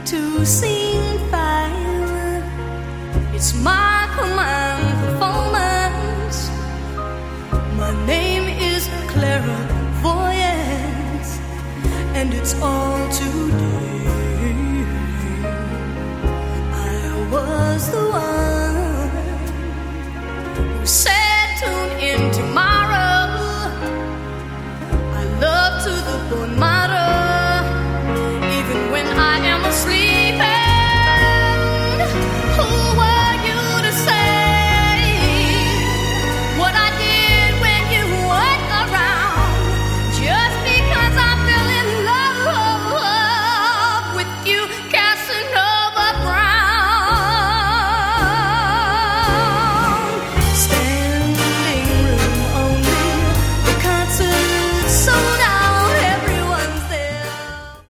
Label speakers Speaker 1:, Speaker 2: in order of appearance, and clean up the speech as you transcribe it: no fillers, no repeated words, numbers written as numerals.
Speaker 1: to sing five. It's my command performance. My name is Clairvoyance, and it's all today. I was the one